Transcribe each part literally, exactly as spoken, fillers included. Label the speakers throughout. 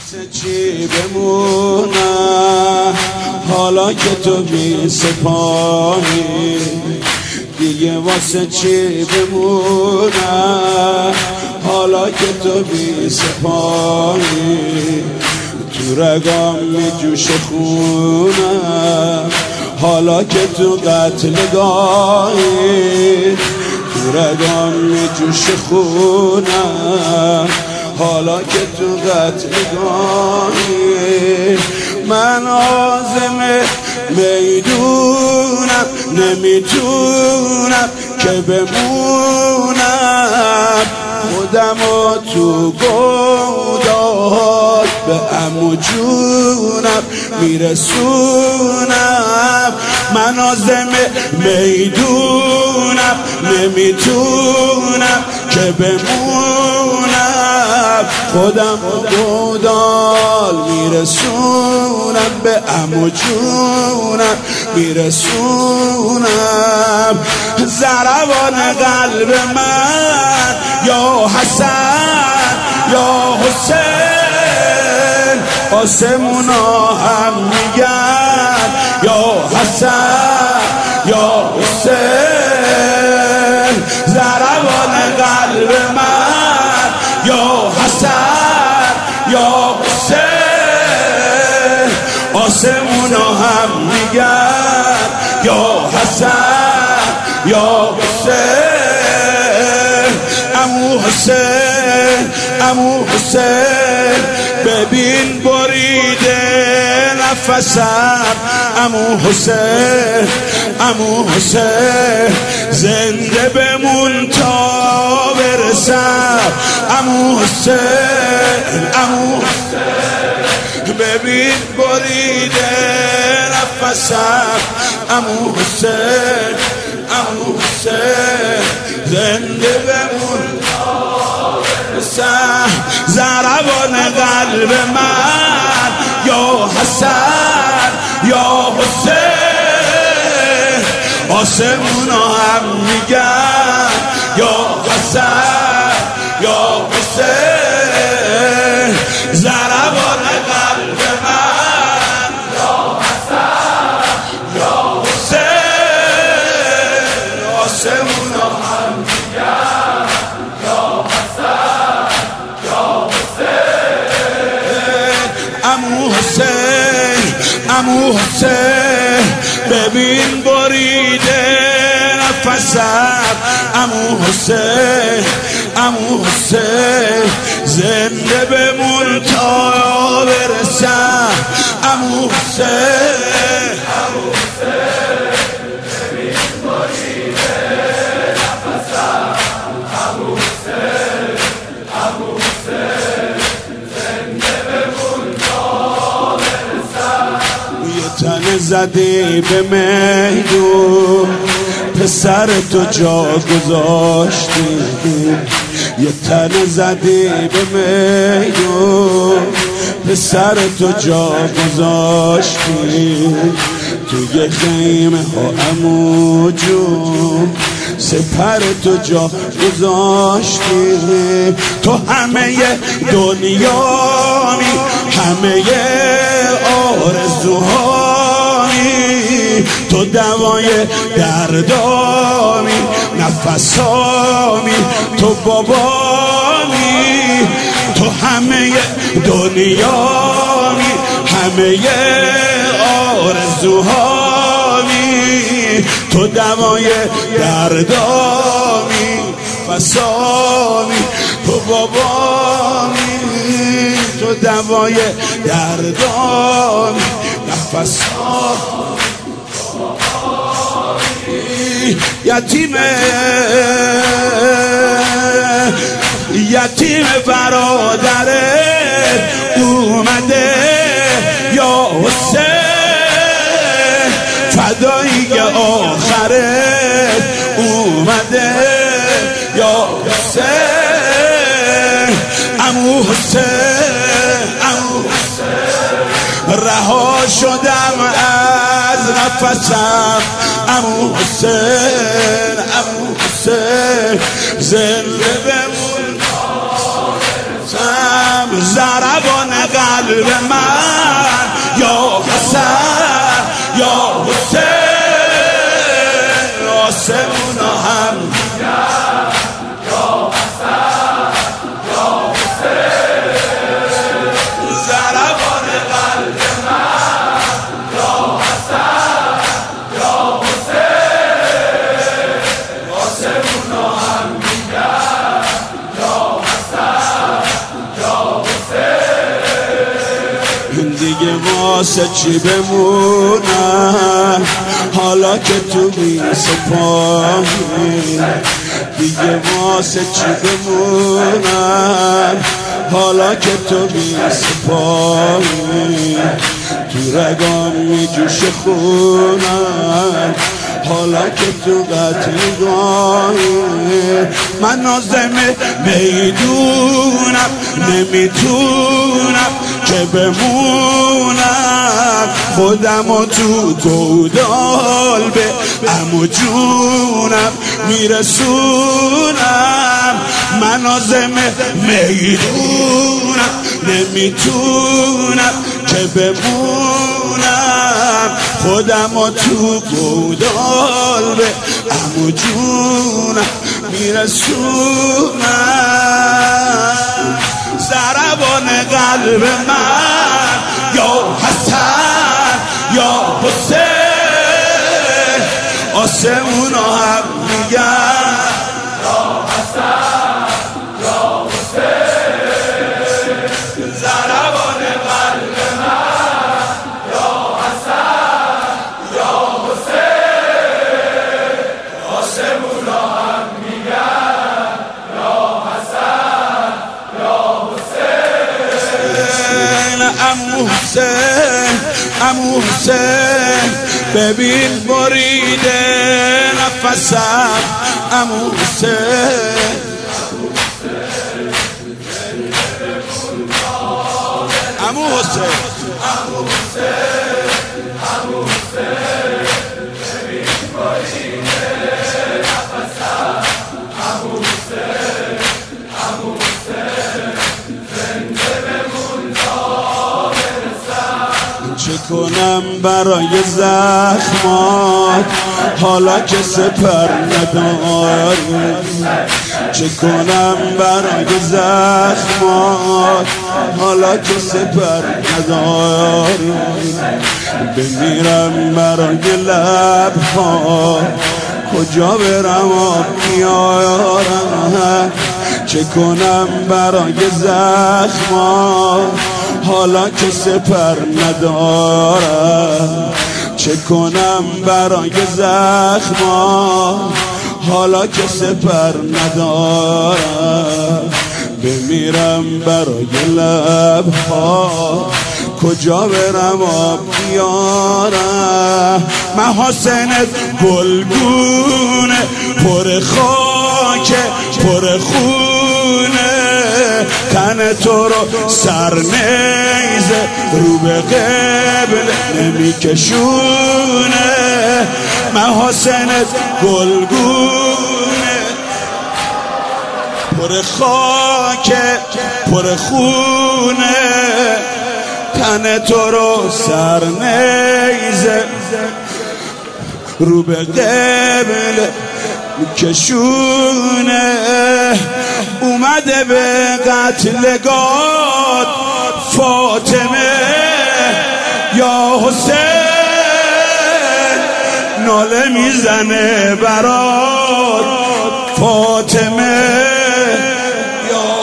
Speaker 1: واسه چی بمونم حالا که تو بی سپاهی، دیگه واسه چی بمونم حالا که تو بی سپاهی. تو رگام می جوش خونم حالا که تو قتلگاهی، تو رگام می جوش خونم حالا که تو قتلگاهی. من عازم میدونم نمیتونم که بمونم، خودمو تو گودال به عمو جونم میرسونم. من عازم میدونم نمیتونم که بمونم، خودم گودال میرسونم به عمو جونم میرسونم. ضربان قلب من یا حسن یا حسین، آسمونا هم میگن یا حسن یا حسین. ضربان قلب من یا حسن یا حسین، آسمونا هم میگن یا حسن یا حسین. عمو حسین عمو حسین ببین بریده نفسم، عمو حسین عمو حسین زنده بمون تا برسم. عمو حسین عمو حسین ببین بریده نفسم، عمو حسین عمو حسین زنده بمون تا برسم. ضربان قلب من یا حسن یا حسین، آسمونا هم میگن یا حسن یا حسین. ضربان قلب من یا حسن یا حسین، آسمونا هم میگن یا حسن یا حسین. عمو حسین عمو حسین ببین بریده نفسم، عمو حسین عمو حسین زنده بمون تا برسم. عمو حسین عمو حسین ببین بریده نفسم، عمو حسین عمو حسین زنده بمون تا برسم. یه تن زدی به میدون پسر تو جا گذاشتی، یه تن زدی به میدون پسر تو جا گذاشتی. توی خیمه ها عمو جون سپر تو جا گذاشتی. تو همه دنیامی همه آرزوهامی، تو دوای دردامی نفسامی، تو بابامی. تو همه دنیامی همه آرزوهامی، تو دوای دردامی فسامی، تو بابامی. تو دوای دردامی نفسامی، یتیمه یتیم برادرت اومده یا حسین، فدایی آخرت اومده یا حسین. عمو حسین عمو حسین رها شدم از نفسم، عمو حسین عمو حسین زنده بمون. ضربان قلب قلب من یا حسن یا حسین آسمون هم یا حسن یا حسین ضربان قلب من یا حسن یا حسین آسمون هم میگن یا حسن یا حسین دیگه واسه چی بمونم حالا که تو بی سپاهی دیگه واسه چی بمونم حالا که تو بی سپاهی تو رگام می جوش خونم حالا که تو قتلگاهی من نازم میدونم نمیتونم که بمونم خودم و تو گودال به عمو جونم میرسونم من نازم میدونم نمیتونم که بمونم خودم و تو گودال به عمو جونم میرسونم ضربان قلب من یا حسن یا حسین آسمون هم میگن یا حسن یا حسین ضربان قلب من یا حسن یا حسین آسمون هم میگن یا حسن یا حسین عمو حسین عمو حسین ببین بریده نفسم عمو حسین عمو حسین عمو حسین عمو حسین ببین بریده نفسم عمو حسین عمو حسین زنده بمون تا برسم چه کنم برای زخمات حالا که سپر نداری چه کنم برای زخمات حالا که سپر نداری بمیرم برای لبها کجا برم آب میارم چه کنم برای زخمات حالا که سپر ندارم چه کنم برای زخمات حالا که سپر ندارم بمیرم برای لبها کجا برم آب بیارم محاسنت گلگونه پر خاک پر خونه تن تو رو سر نیزه رو به قبل نمیکشونه محاسنت گلگونه پر خاک پر خونه تن تو رو سر نیزه رو به قبل کشونه اومده به قتلگاه فاطمه یا حسین ناله میزنه برات فاطمه یا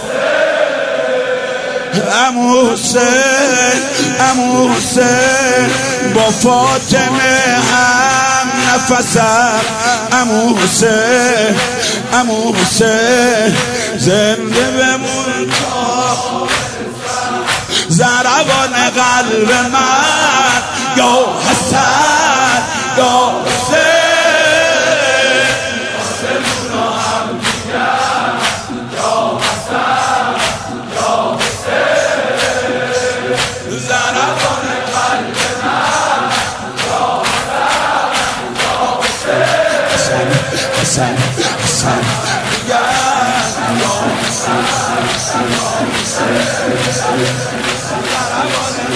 Speaker 1: عمو حسین عمو حسین با فاطمه هم نفسم عمو حسین عمو حسین زنده بمون تا ضربان قلب من یا حسن یا حسین آسمون هم میگن یا حسن یا حسین ضربان قلب من یا حسن یا حسین حسن حسن یا حسن یا حسن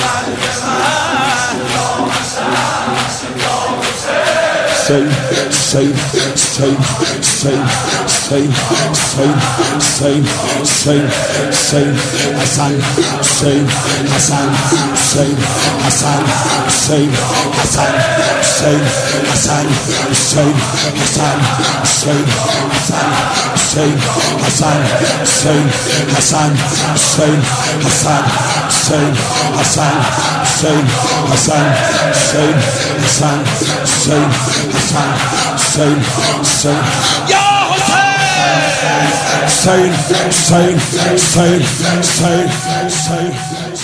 Speaker 1: Same, same, same, same, same, same, same, same, same, Hassan, same, Hassan, same, Hassan, same, Hassan, same, Hassan, same, Hassan, same, Hassan, same, Hassan, same, Hassan, same, Hassan, same, Hassan, same, Hassan, same, Hassan, same, Hassan, same, same, Ya Hussein, same, same, same, same, same.